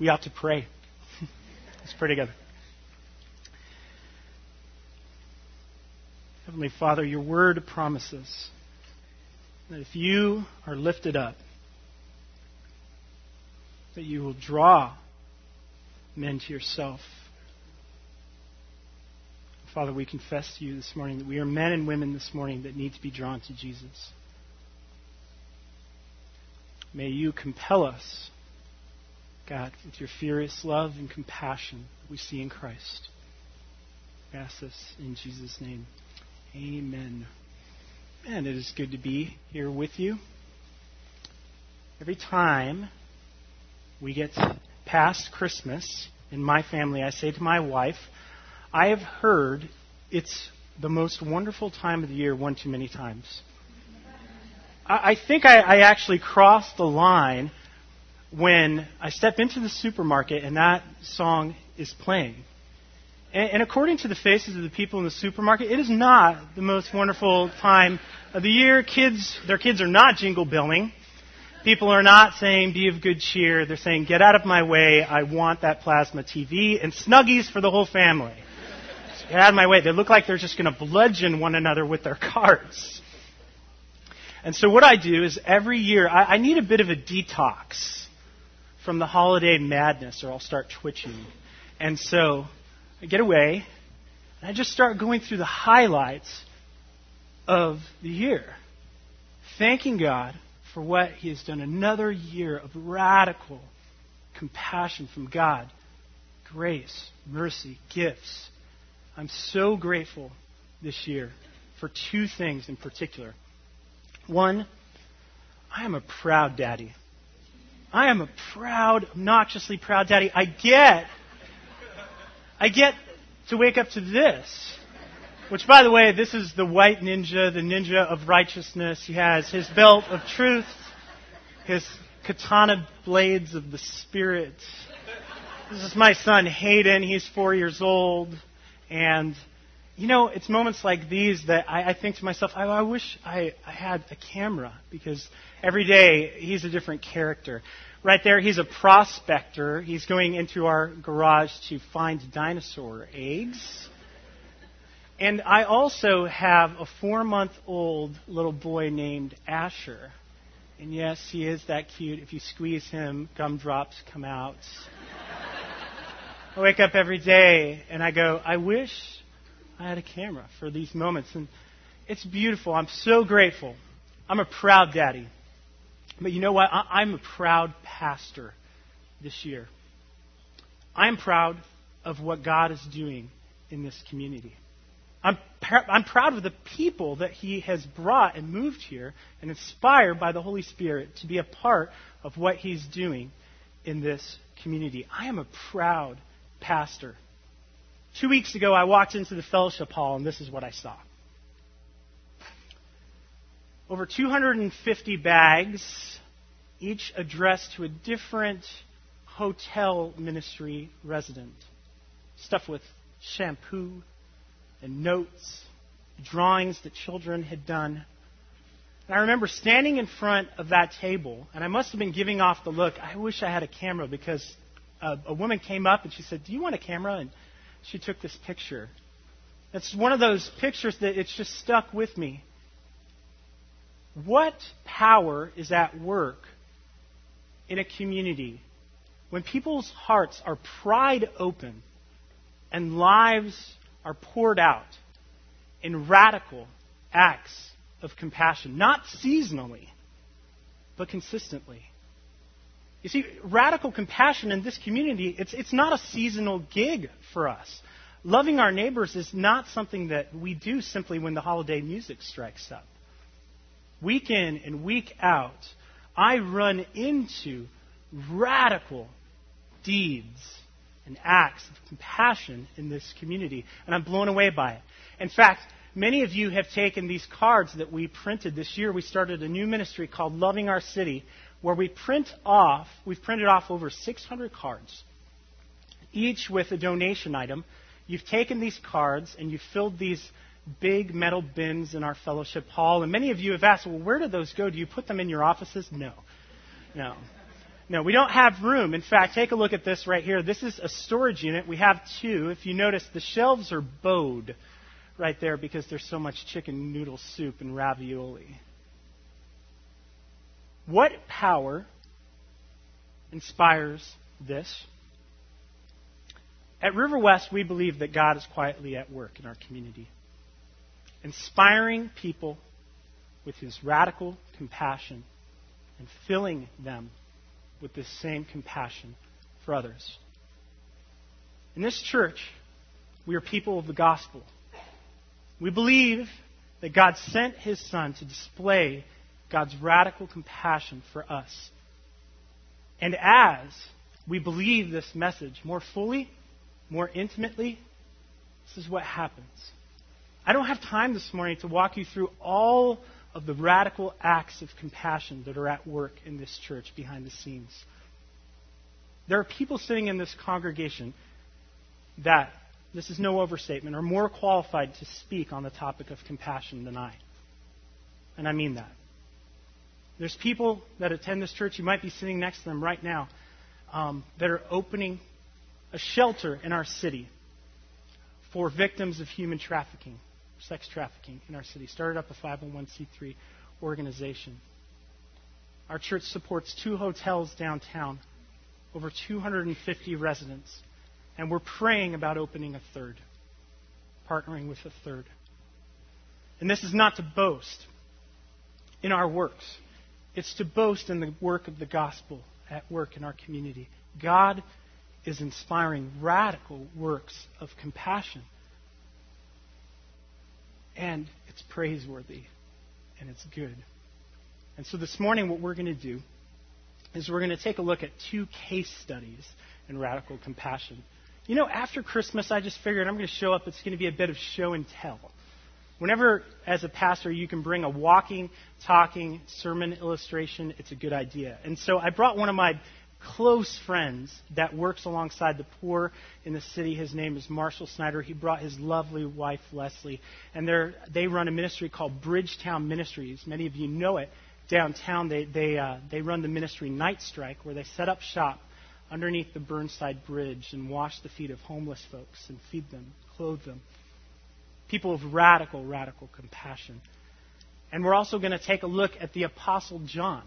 we ought to pray. Let's pray together. Heavenly Father, your word promises that if you are lifted up, that you will draw men to yourself. Father, we confess to you this morning that we are men and women this morning that need to be drawn to Jesus. May you compel us, God, with your furious love and compassion that we see in Christ. We ask this in Jesus' name. Amen. And it is good to be here with you. Every time we get past Christmas, in my family, I say to my wife, I have heard it's the most wonderful time of the year one too many times. I think I actually crossed the line when I step into the supermarket and that song is playing. And according to the faces of the people in the supermarket, it is not the most wonderful time of the year. Their kids are not jingle belling. People are not saying, be of good cheer. They're saying, get out of my way. I want that plasma TV and Snuggies for the whole family. So get out of my way. They look like they're just going to bludgeon one another with their carts. And so what I do is every year, I need a bit of a detox from the holiday madness or I'll start twitching. And so I get away, and I just start going through the highlights of the year, thanking God for what He has done. Another year of radical compassion from God, grace, mercy, gifts. I'm so grateful this year for two things in particular. One, I am a proud daddy. I am a proud, obnoxiously proud daddy. I get to wake up to this, which, by the way, this is the white ninja, the ninja of righteousness. He has his belt of truth, his katana blades of the Spirit. This is my son, Hayden. He's 4 years old. And, you know, it's moments like these that I think to myself, I wish I had a camera, because every day he's a different character. Right there, he's a prospector. He's going into our garage to find dinosaur eggs. And I also have a 4-month-old little boy named Asher. And yes, he is that cute. If you squeeze him, gumdrops come out. I wake up every day and I go, I wish I had a camera for these moments. And it's beautiful. I'm so grateful. I'm a proud daddy. But you know what? I'm a proud pastor this year. I'm proud of what God is doing in this community. I'm proud of the people that He has brought and moved here and inspired by the Holy Spirit to be a part of what He's doing in this community. I am a proud pastor. 2 weeks ago, I walked into the fellowship hall, and this is what I saw. Over 250 bags, each addressed to a different hotel ministry resident, stuffed with shampoo and notes, drawings that children had done. And I remember standing in front of that table, and I must have been giving off the look, I wish I had a camera, because a woman came up and she said, do you want a camera? And she took this picture. It's one of those pictures that it's just stuck with me. What power is at work in a community when people's hearts are pried open and lives are poured out in radical acts of compassion, not seasonally, but consistently? You see, radical compassion in this community, it's not a seasonal gig for us. Loving our neighbors is not something that we do simply when the holiday music strikes up. Week in and week out, I run into radical deeds and acts of compassion in this community, and I'm blown away by it. In fact, many of you have taken these cards that we printed this year. We started a new ministry called Loving Our City, where we've printed off over 600 cards, each with a donation item. You've taken these cards and you've filled these big metal bins in our fellowship hall. And many of you have asked, well, where do those go? Do you put them in your offices? No. No, we don't have room. In fact, take a look at this right here. This is a storage unit. We have two. If you notice, the shelves are bowed right there because there's so much chicken noodle soup and ravioli. What power inspires this? At River West, we believe that God is quietly at work in our community, inspiring people with His radical compassion and filling them with this same compassion for others. In this church, we are people of the gospel. We believe that God sent His Son to display God's radical compassion for us. And as we believe this message more fully, more intimately, this is what happens. I don't have time this morning to walk you through all of the radical acts of compassion that are at work in this church behind the scenes. There are people sitting in this congregation that, this is no overstatement, are more qualified to speak on the topic of compassion than I. And I mean that. There's people that attend this church, you might be sitting next to them right now, that are opening a shelter in our city for victims of human trafficking, sex trafficking in our city. Started up a 501c3 organization. Our church supports 2 hotels downtown, over 250 residents, and we're praying about opening a third, partnering with a third. And this is not to boast in our works. It's to boast in the work of the gospel at work in our community. God is inspiring radical works of compassion. And it's praiseworthy. And it's good. And so this morning what we're going to do is we're going to take a look at 2 case studies in radical compassion. You know, after Christmas, I just figured I'm going to show up. It's going to be a bit of show and tell. Whenever, as a pastor, you can bring a walking, talking sermon illustration, it's a good idea. And so I brought one of my close friends that works alongside the poor in the city. His name is Marshall Snyder. He brought his lovely wife, Leslie. And they run a ministry called Bridgetown Ministries. Many of you know it. Downtown, they run the ministry Night Strike, where they set up shop underneath the Burnside Bridge and wash the feet of homeless folks and feed them, clothe them. People of radical, radical compassion. And we're also going to take a look at the Apostle John,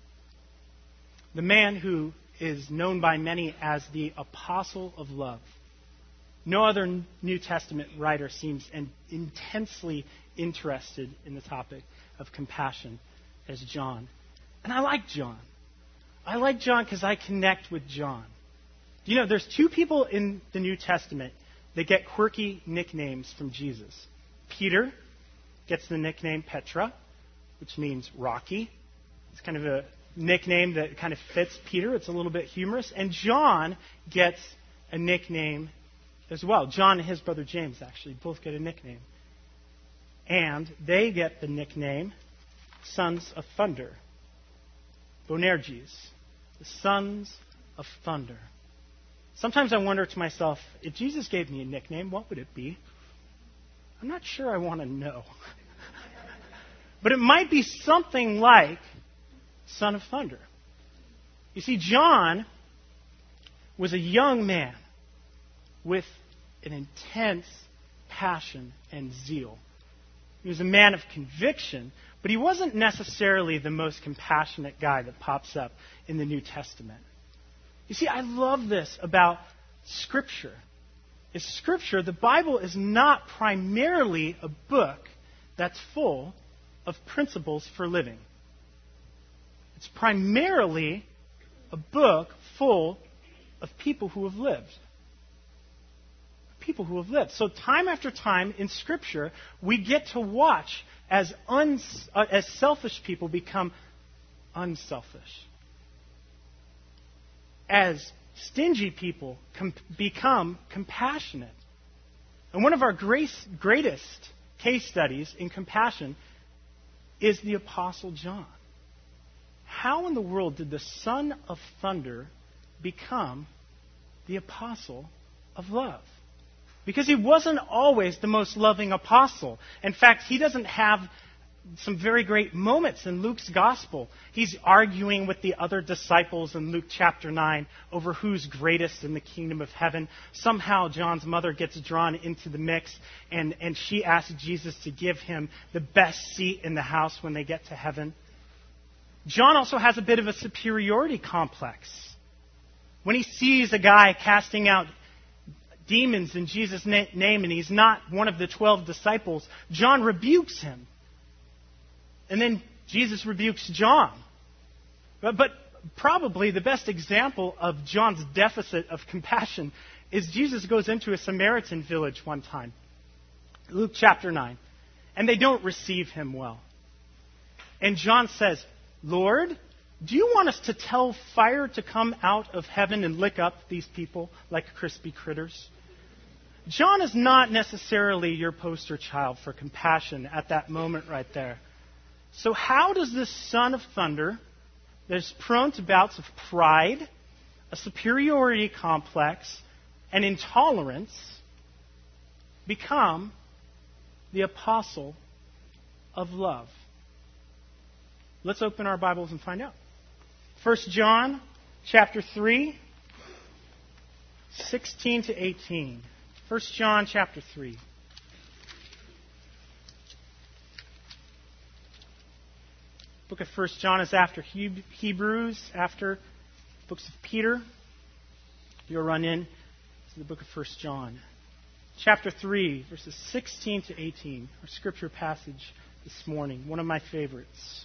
the man who is known by many as the Apostle of Love. No other New Testament writer seems intensely interested in the topic of compassion as John. And I like John. I like John because I connect with John. You know, there's 2 people in the New Testament that get quirky nicknames from Jesus. Peter gets the nickname Petra, which means rocky. It's kind of a nickname that kind of fits Peter. It's a little bit humorous. And John gets a nickname as well. John and his brother James, actually, both get a nickname. And they get the nickname Sons of Thunder. Boanerges, the Sons of Thunder. Sometimes I wonder to myself, if Jesus gave me a nickname, what would it be? I'm not sure I want to know. But it might be something like Son of Thunder. You see, John was a young man with an intense passion and zeal. He was a man of conviction, but he wasn't necessarily the most compassionate guy that pops up in the New Testament. You see, I love this about Scripture. Is Scripture, the Bible is not primarily a book that's full of principles for living. It's primarily a book full of people who have lived. People who have lived. So time after time in Scripture, we get to watch as selfish people become unselfish. As stingy people become compassionate. And one of our greatest case studies in compassion is the Apostle John. How in the world did the Son of Thunder become the Apostle of Love? Because he wasn't always the most loving apostle. In fact, he doesn't have some very great moments in Luke's gospel. He's arguing with the other disciples in Luke chapter 9 over who's greatest in the kingdom of heaven. Somehow John's mother gets drawn into the mix, and she asks Jesus to give him the best seat in the house when they get to heaven. John also has a bit of a superiority complex. When he sees a guy casting out demons in Jesus' name and he's not one of the 12 disciples, John rebukes him. And then Jesus rebukes John. But probably the best example of John's deficit of compassion is Jesus goes into a Samaritan village one time. Luke chapter 9. And they don't receive him well. And John says, "Lord, do you want us to tell fire to come out of heaven and lick up these people like crispy critters?" John is not necessarily your poster child for compassion at that moment right there. So how does this son of thunder that is prone to bouts of pride, a superiority complex, and intolerance become the apostle of love? Let's open our Bibles and find out. 1 John chapter 3, 16 to 18. 1 John chapter 3. Book of 1 John is after Hebrews, after books of Peter. You'll run in to the book of 1 John. Chapter 3, verses 16 to 18. Our scripture passage this morning. One of my favorites.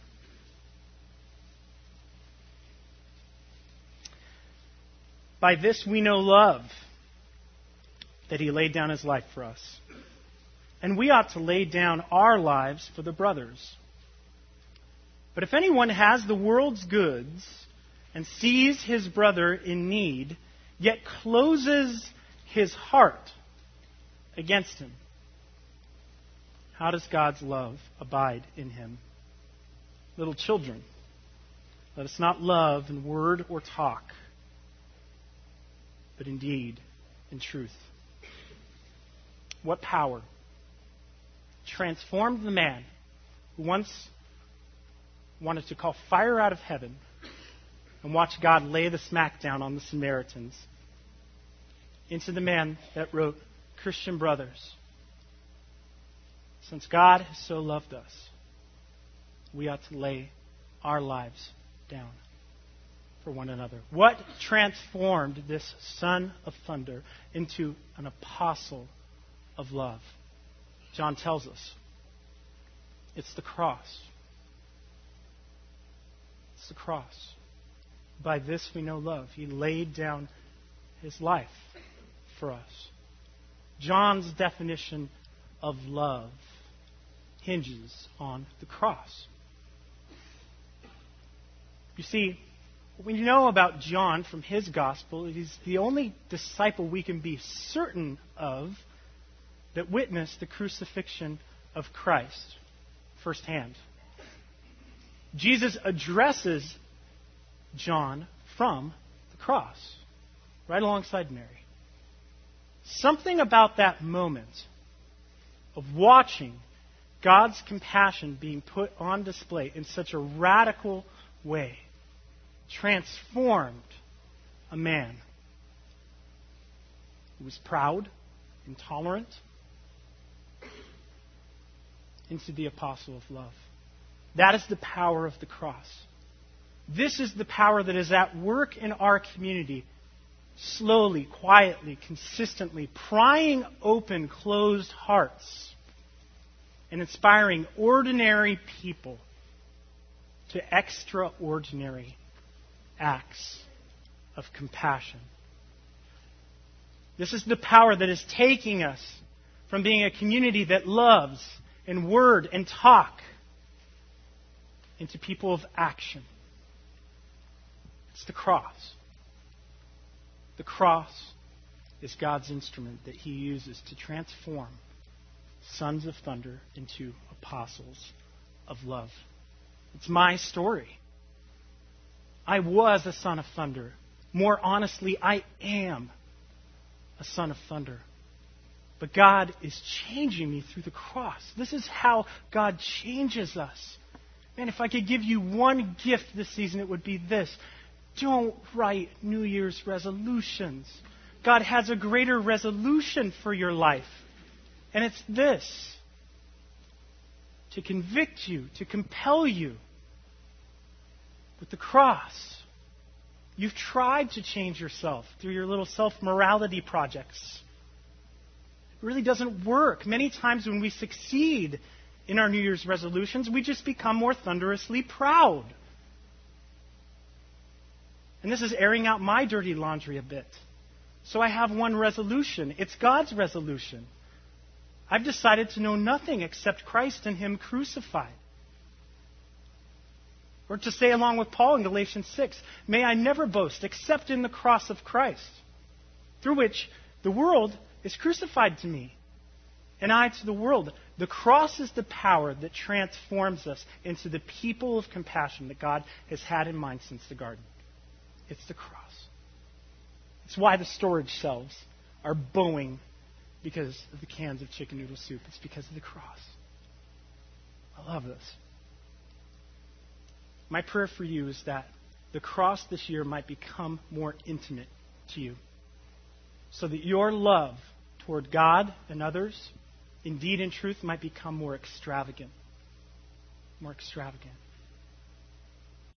By this we know love, that he laid down his life for us. And we ought to lay down our lives for the brothers. But if anyone has the world's goods and sees his brother in need, yet closes his heart against him, how does God's love abide in him? Little children, let us not love in word or talk, but in deed and truth. What power transformed the man who once wanted to call fire out of heaven and watch God lay the smackdown on the Samaritans into the man that wrote, "Christian brothers, since God has so loved us, we ought to lay our lives down for one another." What transformed this son of thunder into an apostle of love? John tells us it's the cross. It's the cross. By this we know love. He laid down his life for us. John's definition of love hinges on the cross. You see, what we know about John from his gospel is he's the only disciple we can be certain of that witnessed the crucifixion of Christ firsthand. Jesus addresses John from the cross, right alongside Mary. Something about that moment of watching God's compassion being put on display in such a radical way transformed a man who was proud, intolerant, into the apostle of love. That is the power of the cross. This is the power that is at work in our community, slowly, quietly, consistently, prying open closed hearts and inspiring ordinary people to extraordinary acts of compassion. This is the power that is taking us from being a community that loves in word and talk into people of action. It's the cross. The cross is God's instrument that he uses to transform sons of thunder into apostles of love. It's my story. I was a son of thunder. More honestly, I am a son of thunder. But God is changing me through the cross. This is how God changes us. Man, if I could give you one gift this season, it would be this. Don't write New Year's resolutions. God has a greater resolution for your life. And it's this. To convict you, to compel you. With the cross, you've tried to change yourself through your little self-morality projects. It really doesn't work. Many times when we succeed in our New Year's resolutions, we just become more thunderously proud. And this is airing out my dirty laundry a bit. So I have one resolution. It's God's resolution. I've decided to know nothing except Christ and Him crucified. Or to say along with Paul in Galatians 6, may I never boast except in the cross of Christ, through which the world is crucified to me, and I to the world. The cross is the power that transforms us into the people of compassion that God has had in mind since the garden. It's the cross. It's why the storage shelves are bowing because of the cans of chicken noodle soup. It's because of the cross. I love this. My prayer for you is that the cross this year might become more intimate to you, so that your love toward God and others, in deed and truth, might become more extravagant. More extravagant.